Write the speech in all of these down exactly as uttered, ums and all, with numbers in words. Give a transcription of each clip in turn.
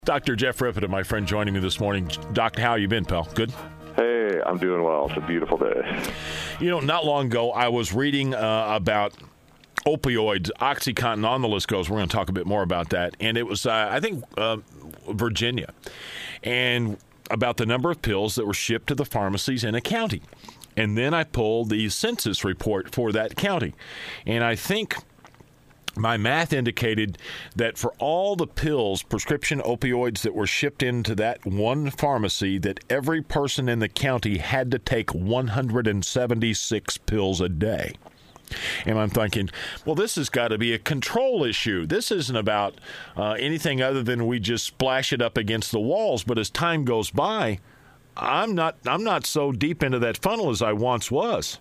Doctor Jeff Rippett, my friend, joining me this morning. Doctor, how you been, pal? Good? Hey, I'm doing well. It's a beautiful day. You know, not long ago, I was reading uh, about opioids, OxyContin, on the list goes. We're going to talk a bit more about that. And it was, uh, I think, uh, Virginia, and about the number of pills that were shipped to the pharmacies in a county. And then I pulled the census report for that county. And I think my math indicated that for all the pills, prescription opioids that were shipped into that one pharmacy, that every person in the county had to take one hundred seventy-six pills a day. And I'm thinking, well, this has got to be a control issue. This isn't about uh, anything other than we just splash it up against the walls. But as time goes by, I'm not I'm not so deep into that funnel as I once was.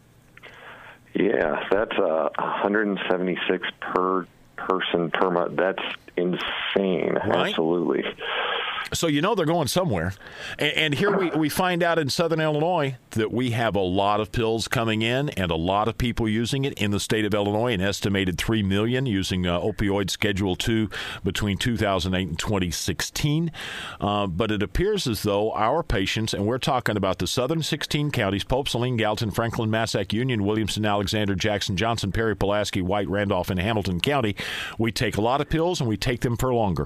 Yeah, that's uh, one hundred seventy-six per person per month. That's insane. Right? Absolutely. So you know they're going somewhere. And, and here we, we find out in Southern Illinois that we have a lot of pills coming in and a lot of people using it in the state of Illinois, an estimated three million using uh, opioid Schedule two between two thousand eight and twenty sixteen. Uh, but it appears as though our patients, and we're talking about the southern sixteen counties, Pope, Saline, Gallatin, Franklin, Massac, Union, Williamson, Alexander, Jackson, Johnson, Perry, Pulaski, White, Randolph, and Hamilton County, we take a lot of pills and we take them for longer.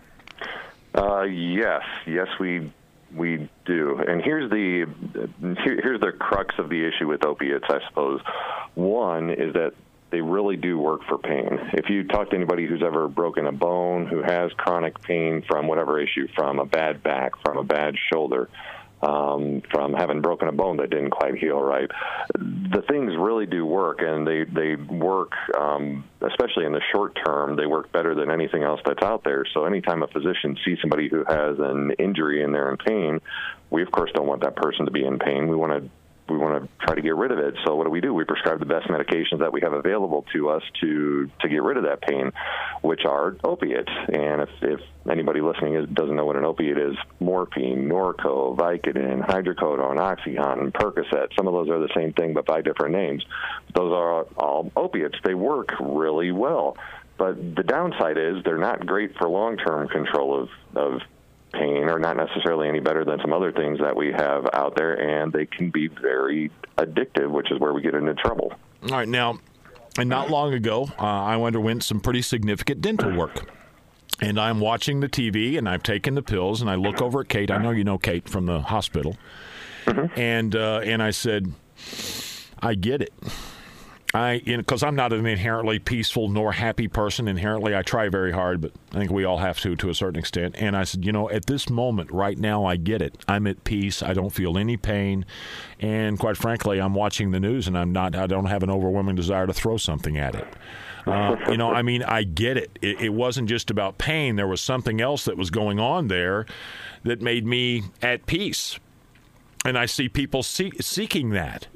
Uh, yes, yes, we we do. And here's the here, here's the crux of the issue with opiates, I suppose. One is that they really do work for pain. If you talk to anybody who's ever broken a bone, who has chronic pain from whatever issue, from a bad back, from a bad shoulder, um, from having broken a bone that didn't quite heal right, the things really do work, and they, they work, um, especially in the short term, they work better than anything else that's out there. So anytime a physician sees somebody who has an injury and they're in pain, we, of course, don't want that person to be in pain. We want to we want to try to get rid of it. So what do we do? We prescribe the best medications that we have available to us to, to get rid of that pain, which are opiates. And if, if anybody listening is, doesn't know what an opiate is, morphine, Norco, Vicodin, hydrocodone, OxyContin, Percocet, some of those are the same thing but by different names. Those are all opiates. They work really well. But the downside is they're not great for long-term control of, of pain, or not necessarily any better than some other things that we have out there, and they can be very addictive, which is where we get into trouble. All right, now, and not long ago, uh, I underwent some pretty significant dental work. And I'm watching the T V, and I've taken the pills, and I look over at Kate. I know you know Kate from the hospital. Mm-hmm. And uh, and I said, I get it. I, because I'm not an inherently peaceful nor happy person. Inherently, I try very hard, but I think we all have to, to a certain extent. And I said, you know, at this moment, right now, I get it. I'm at peace. I don't feel any pain. And quite frankly, I'm watching the news, and I'm not, I don't have an overwhelming desire to throw something at it. Uh, you know, I mean, I get it. it. It wasn't just about pain. There was something else that was going on there that made me at peace. And I see people see- seeking that.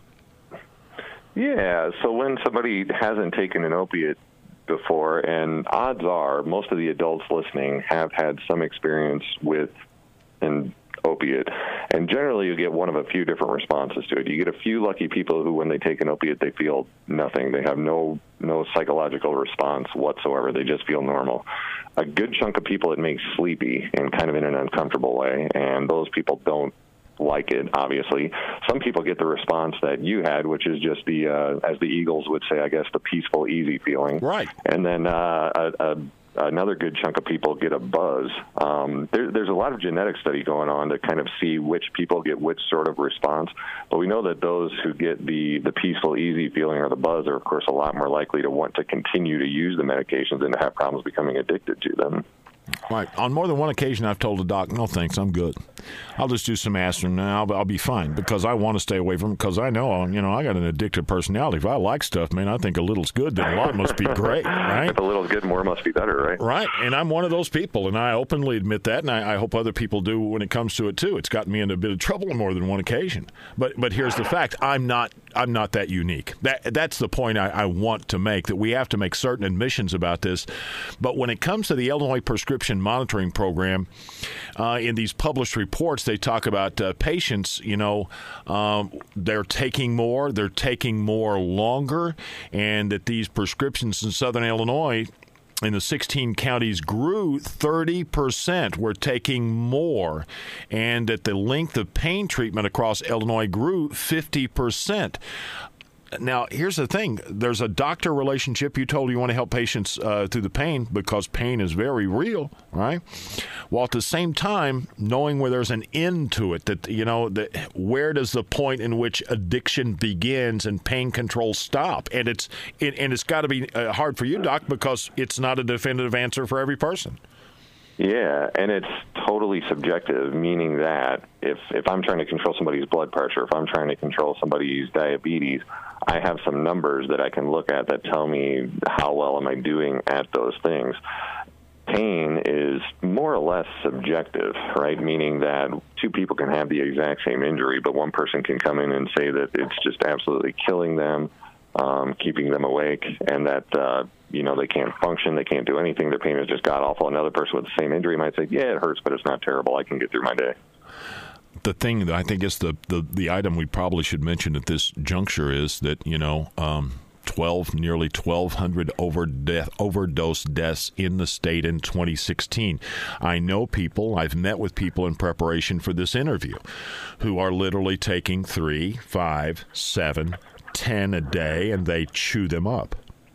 Yeah, so when somebody hasn't taken an opiate before, and odds are most of the adults listening have had some experience with an opiate, and generally you get one of a few different responses to it. You get a few lucky people who, when they take an opiate, they feel nothing. They have no no psychological response whatsoever. They just feel normal. A good chunk of people, it makes sleepy and kind of in an uncomfortable way, and those people don't like it, obviously. Some people get the response that you had, which is just the, uh, as the Eagles would say, I guess, the peaceful, easy feeling. Right. And then uh, a, a, another good chunk of people get a buzz. Um, there, there's a lot of genetic study going on to kind of see which people get which sort of response. But we know that those who get the, the peaceful, easy feeling or the buzz are, of course, a lot more likely to want to continue to use the medications and to have problems becoming addicted to them. Right. On more than one occasion, I've told the doc, no thanks, I'm good. I'll just do some aspirin and I'll, I'll be fine, because I want to stay away from it, because I know, you know, I got an addictive personality. If I like stuff, man, I think a little's good, then a lot must be great, right? If a little's good, more must be better, right? Right. And I'm one of those people, and I openly admit that, and I, I hope other people do when it comes to it, too. It's gotten me into a bit of trouble on more than one occasion. But but here's the fact. I'm not I'm not that unique. That That's the point I, I want to make, that we have to make certain admissions about this. But when it comes to the Illinois Prescription Monitoring Program, uh, in these published reports, they talk about uh, patients, you know, um, they're taking more, they're taking more longer, and that these prescriptions in Southern Illinois in the sixteen counties grew thirty percent. We're taking more. And that the length of pain treatment across Illinois grew fifty percent. Now, here's the thing. There's a doctor relationship. You told you want to help patients uh, through the pain because pain is very real, right? While at the same time, knowing where there's an end to it, that, you know, that where does the point in which addiction begins and pain control stop? And it's it, and it's got to be uh, hard for you, Doc, because it's not a definitive answer for every person. Yeah, and it's totally subjective, meaning that if, if I'm trying to control somebody's blood pressure, if I'm trying to control somebody's diabetes, I have some numbers that I can look at that tell me how well am I doing at those things. Pain is more or less subjective, right? Meaning that two people can have the exact same injury, but one person can come in and say that it's just absolutely killing them, um, keeping them awake, and that, uh, you know, they can't function, they can't do anything, their pain is just god-awful. Another person with the same injury might say, yeah, it hurts, but it's not terrible, I can get through my day. The thing that I think is the, the, the item we probably should mention at this juncture is that, you know, um, twelve, nearly twelve hundred over death, overdose deaths in the state in twenty sixteen. I know people, I've met with people in preparation for this interview who are literally taking three, five, seven, ten a day, and they chew them up.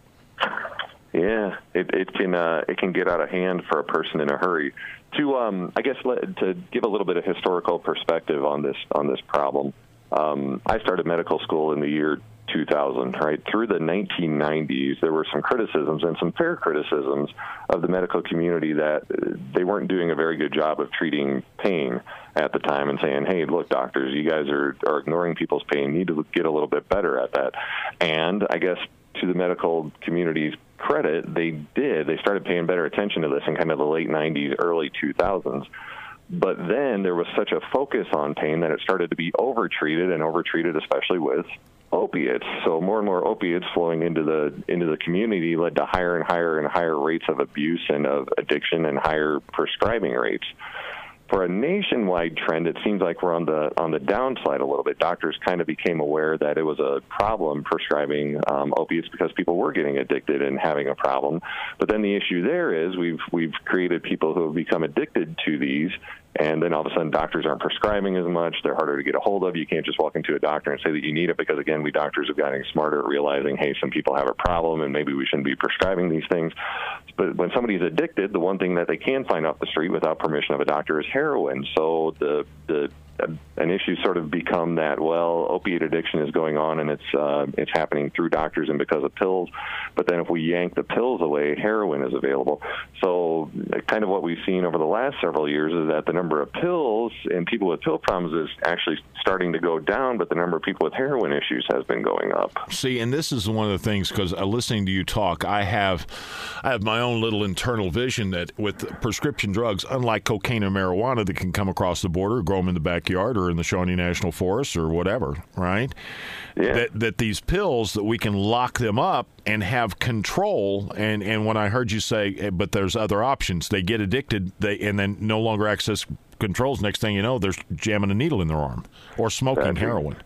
Yeah, it, it can uh, it can get out of hand for a person in a hurry. To um, I guess let, to give a little bit of historical perspective on this on this problem, um, I started medical school in the year two thousand. Right through the nineteen nineties, there were some criticisms and some fair criticisms of the medical community that they weren't doing a very good job of treating pain at the time, and saying, "Hey, look, doctors, you guys are are ignoring people's pain. You need to get a little bit better at that." And I guess to the medical community's credit, they did. They started paying better attention to this in kind of the late nineties, early two thousands. But then there was such a focus on pain that it started to be overtreated, and overtreated especially with opiates. So more and more opiates flowing into the into the community led to higher and higher and higher rates of abuse and of addiction and higher prescribing rates. For a nationwide trend, it seems like we're on the on the downside a little bit. Doctors kind of became aware that it was a problem prescribing um, opiates because people were getting addicted and having a problem. But then the issue there is we've we've created people who have become addicted to these, and then all of a sudden doctors aren't prescribing as much. They're harder to get a hold of. You can't just walk into a doctor and say that you need it because, again, we doctors have gotten smarter at realizing, hey, some people have a problem and maybe we shouldn't be prescribing these things. But when somebody's addicted, the one thing that they can find off the street without permission of a doctor is heroin. So the the an issue sort of become that, well, opiate addiction is going on and it's uh, it's happening through doctors and because of pills. But then if we yank the pills away, heroin is available. So kind of what we've seen over the last several years is that the number of pills and people with pill problems is actually starting to go down, but the number of people with heroin issues has been going up. See, and this is one of the things, because uh, listening to you talk, I have I have my own little internal vision that with prescription drugs, unlike cocaine and marijuana that can come across the border, grow them in the backyard or in the Shawnee National Forest or whatever, right? Yeah. That that these pills, that we can lock them up and have control. And, and when I heard you say, but there's other options, they get addicted, they and then no longer access controls. Next thing you know, they're jamming a needle in their arm or smoking That's heroin.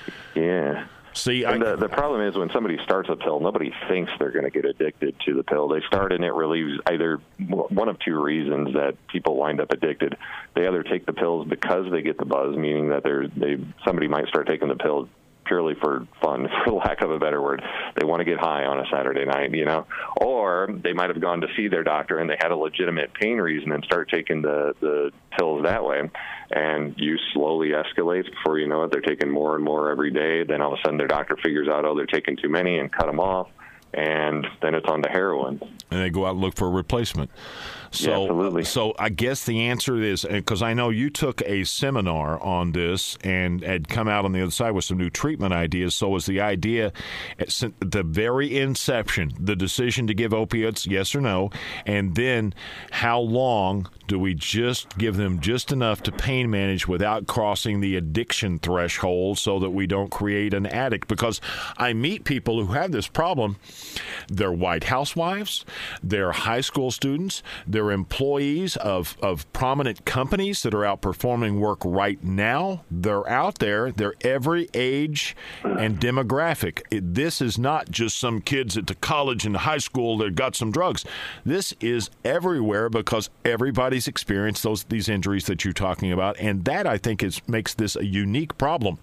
Yeah. See, and I, the, the problem is when somebody starts a pill, nobody thinks they're going to get addicted to the pill. They start and it relieves either one of two reasons that people wind up addicted. They either take the pills because they get the buzz, meaning that they're, they somebody might start taking the pill purely for fun, for lack of a better word. They want to get high on a Saturday night, you know, or they might have gone to see their doctor and they had a legitimate pain reason and start taking the, the pills that way. And use slowly escalates. Before you know it, they're taking more and more every day. Then all of a sudden their doctor figures out, oh, they're taking too many and cut them off. And then it's on to heroin. And they go out and look for a replacement. So, yeah, absolutely. So I guess the answer is, because I know you took a seminar on this and had come out on the other side with some new treatment ideas. So was the idea at the very inception, the decision to give opiates, yes or no, and then how long do we just give them just enough to pain manage without crossing the addiction threshold so that we don't create an addict? Because I meet people who have this problem. They're white housewives, they're high school students, they're they're employees of, of prominent companies that are out performing work right now. They're out there. They're every age and demographic. It, this is not just some kids at the college and the high school that got some drugs. This is everywhere because everybody's experienced those these injuries that you're talking about, and that, I think, is makes this a unique problem.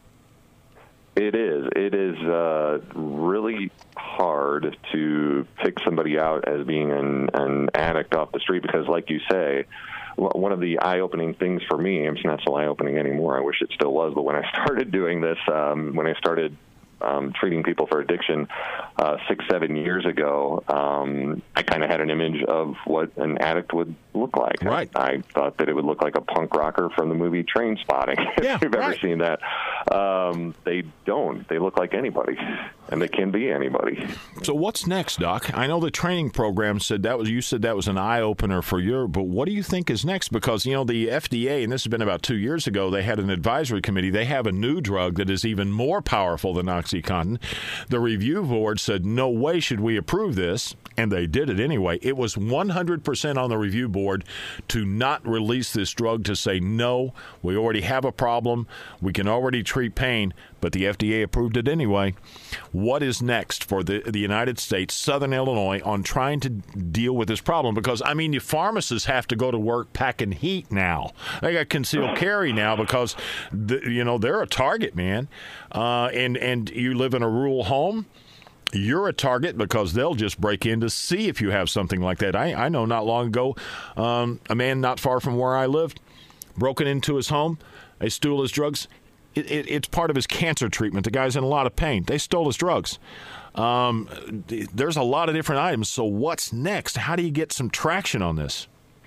It is. It is uh, really hard to pick somebody out as being an, an addict off the street because, like you say, one of the eye-opening things for me, it's not so eye-opening anymore, I wish it still was, but when I started doing this, um, when I started um, treating people for addiction uh, six, seven years ago, um, I kind of had an image of what an addict would look like. Right. I, I thought that it would look like a punk rocker from the movie Train Spotting, yeah, if you've right. ever seen that. Um, they don't. They look like anybody, and they can be anybody. So what's next, Doc? I know the training program said that was, you said that was an eye-opener for you, but what do you think is next? Because, you know, the F D A, and this has been about two years ago, they had an advisory committee. They have a new drug that is even more powerful than OxyContin. The review board said, no way should we approve this, and they did it anyway. It was one hundred percent on the review board to not release this drug, to say, no, we already have a problem. We can already treat pain, but the F D A approved it anyway. What is next for the, the United States, Southern Illinois, on trying to deal with this problem? Because, I mean, your pharmacists have to go to work packing heat now. They got concealed carry now because, the, you know, they're a target, man. Uh, and, and you live in a rural home, you're a target because they'll just break in to see if you have something like that. I, I know not long ago, um, a man not far from where I lived, broken into his home. They stole his drugs. It, it, it's part of his cancer treatment. The guy's in a lot of pain. They stole his drugs. Um, there's a lot of different items. So what's next? How do you get some traction on this?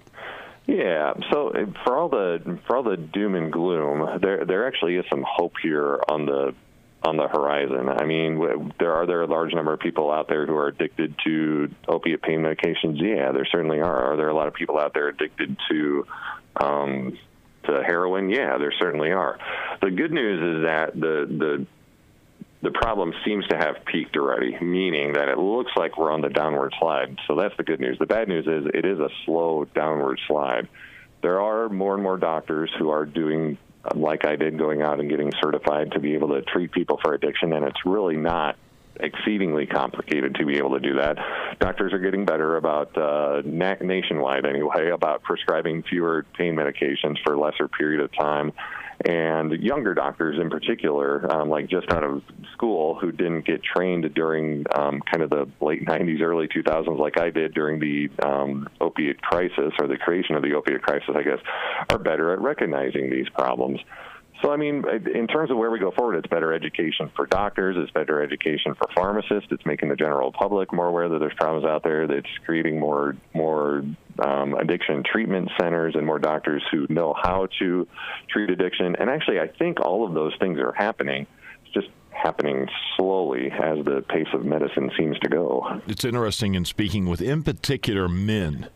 Yeah, so for all the for all the doom and gloom, there there actually is some hope here on the on the horizon. I mean, there are there a large number of people out there who are addicted to opiate pain medications? Yeah, there certainly are. Are there a lot of people out there addicted to um, to heroin? Yeah, there certainly are. The good news is that the the the problem seems to have peaked already, meaning that it looks like we're on the downward slide. So that's the good news. The bad news is it is a slow downward slide. There are more and more doctors who are doing, like I did, going out and getting certified to be able to treat people for addiction, and it's really not exceedingly complicated to be able to do that. Doctors are getting better about, uh, na- nationwide anyway, about prescribing fewer pain medications for a lesser period of time. And younger doctors in particular, um, like just out of school, who didn't get trained during um, kind of the late nineties, early two thousands, like I did during the um, opiate crisis, or the creation of the opiate crisis, I guess, are better at recognizing these problems. So, I mean, in terms of where we go forward, it's better education for doctors, it's better education for pharmacists, it's making the general public more aware that there's problems out there, that's creating more more um, addiction treatment centers and more doctors who know how to treat addiction. And actually, I think all of those things are happening. It's just happening slowly as the pace of medicine seems to go. It's interesting in speaking with, in particular, men.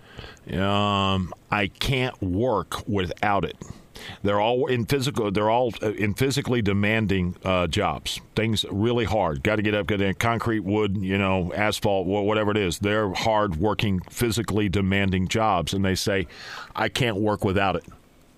Um, I can't work without it. They're all in physical. They're all in physically demanding uh, jobs. Things really hard. Got to get up, get in concrete, wood, you know, asphalt, whatever it is. They're hard working, physically demanding jobs, and they say, "I can't work without it."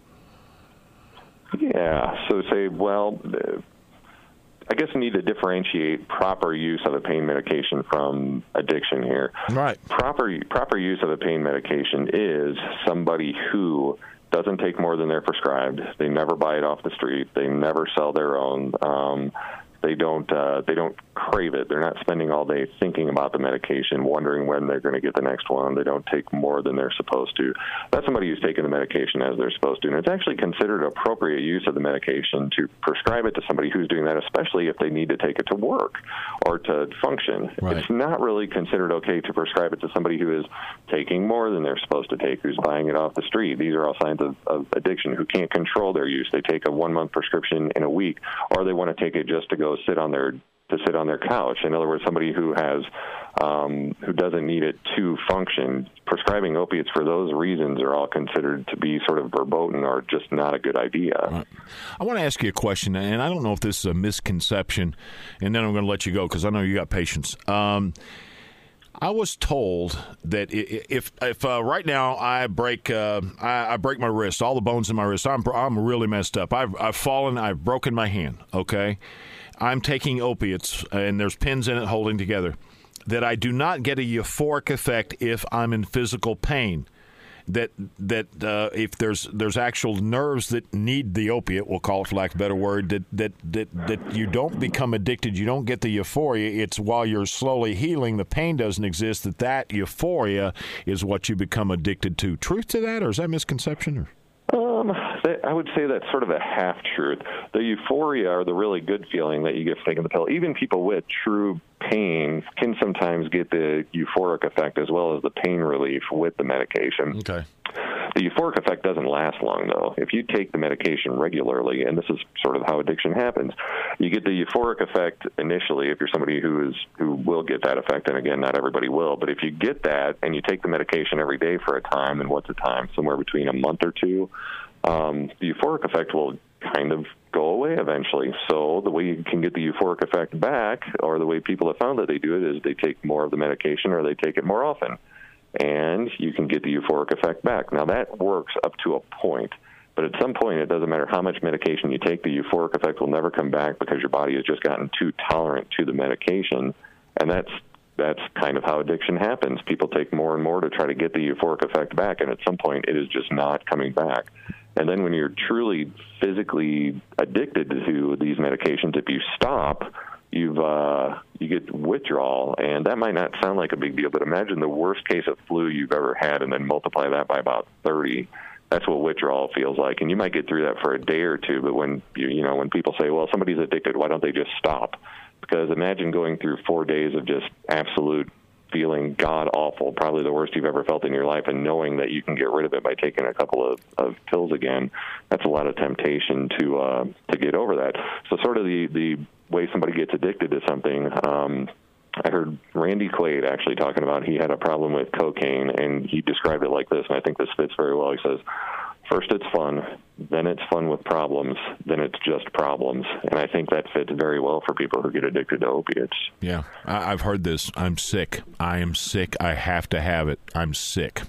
Yeah. So say, well, I guess we need to differentiate proper use of a pain medication from addiction here. Right. Proper proper use of a pain medication is somebody who doesn't take more than they're prescribed. They never buy it off the street. They never sell their own. Um, they don't. Uh, they don't crave it. They're not spending all day thinking about the medication, wondering when they're going to get the next one. They don't take more than they're supposed to. That's somebody who's taking the medication as they're supposed to. And it's actually considered appropriate use of the medication to prescribe it to somebody who's doing that, especially if they need to take it to work or to function. Right. It's not really considered okay to prescribe it to somebody who is taking more than they're supposed to take, who's buying it off the street. These are all signs of, of addiction, who can't control their use. They take a one-month prescription in a week, or they want to take it just to go sit on their to sit on their couch. In other words, somebody who has um, who doesn't need it to function. Prescribing opiates for those reasons are all considered to be sort of verboten or just not a good idea. Right. I want to ask you a question, and I don't know if this is a misconception, and then I'm going to let you go because I know you got patience. Um, I was told that if if uh, right now I break uh, I, I break my wrist, all the bones in my wrist, I'm I'm really messed up. I've I've fallen, I've broken my hand. Okay, I'm taking opiates, and there's pins in it holding together. That I do not get a euphoric effect if I'm in physical pain. That that uh, if there's there's actual nerves that need the opiate, we'll call it for lack of a better word, that, that that that you don't become addicted, you don't get the euphoria. It's while you're slowly healing, the pain doesn't exist. That that euphoria is what you become addicted to. Truth to that, or is that misconception? Or? Um, that, I would say that's sort of a half-truth. The euphoria or the really good feeling that you get from taking the pill, even people with true pain can sometimes get the euphoric effect as well as the pain relief with the medication. Okay. The euphoric effect doesn't last long, though. If you take the medication regularly, and this is sort of how addiction happens, you get the euphoric effect initially if you're somebody who is who will get that effect, and again, not everybody will, but if you get that and you take the medication every day for a time, and what's a time? Somewhere between a month or two, um, the euphoric effect will kind of go away eventually. So the way you can get the euphoric effect back, or the way people have found that they do it, is they take more of the medication or they take it more often. And you can get the euphoric effect back. Now, that works up to a point, but at some point, it doesn't matter how much medication you take, the euphoric effect will never come back because your body has just gotten too tolerant to the medication, and that's that's kind of how addiction happens. People take more and more to try to get the euphoric effect back, and at some point, it is just not coming back. And then when you're truly physically addicted to these medications, if you stop, you've uh, you get withdrawal, and that might not sound like a big deal, but imagine the worst case of flu you've ever had and then multiply that by about thirty. That's what withdrawal feels like, and you might get through that for a day or two, but when you, you know when people say, well, somebody's addicted, why don't they just stop? Because imagine going through four days of just absolute feeling god-awful, probably the worst you've ever felt in your life, and knowing that you can get rid of it by taking a couple of, of pills again, that's a lot of temptation to uh, to get over that. So sort of the, the way somebody gets addicted to something, um, I heard Randy Quaid actually talking about he had a problem with cocaine, and he described it like this, and I think this fits very well. He says, first it's fun, then it's fun with problems, then it's just problems. And I think that fits very well for people who get addicted to opiates. Yeah, I- I've heard this. I'm sick. I am sick. I have to have it. I'm sick.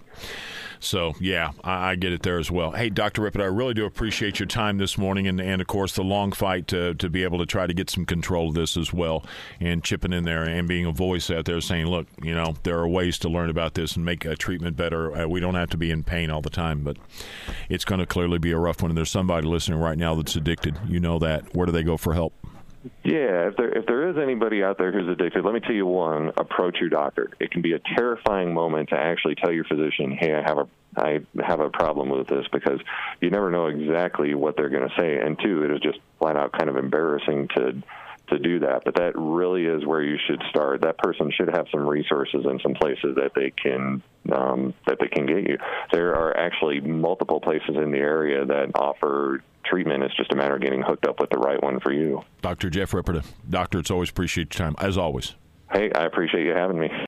So, yeah, I, I get it there as well. Hey, Doctor Rippett, I really do appreciate your time this morning and, and of course, the long fight to, to be able to try to get some control of this as well, and chipping in there and being a voice out there saying, look, you know, there are ways to learn about this and make a treatment better. Uh, we don't have to be in pain all the time, but it's going to clearly be a rough one. And there's somebody listening right now that's addicted. You know that. Where do they go for help? Yeah, if there if there is anybody out there who's addicted, let me tell you one, approach your doctor. It can be a terrifying moment to actually tell your physician, hey, I have a I have a problem with this, because you never know exactly what they're going to say. And two, it is just flat out kind of embarrassing to to do that. But that really is where you should start. That person should have some resources and some places that they can um, that they can get you. There are actually multiple places in the area that offer treatment. It's just a matter of getting hooked up with the right one for you. Doctor Jeff Rippert. Doctor, it's always appreciate your time, as always. Hey, I appreciate you having me.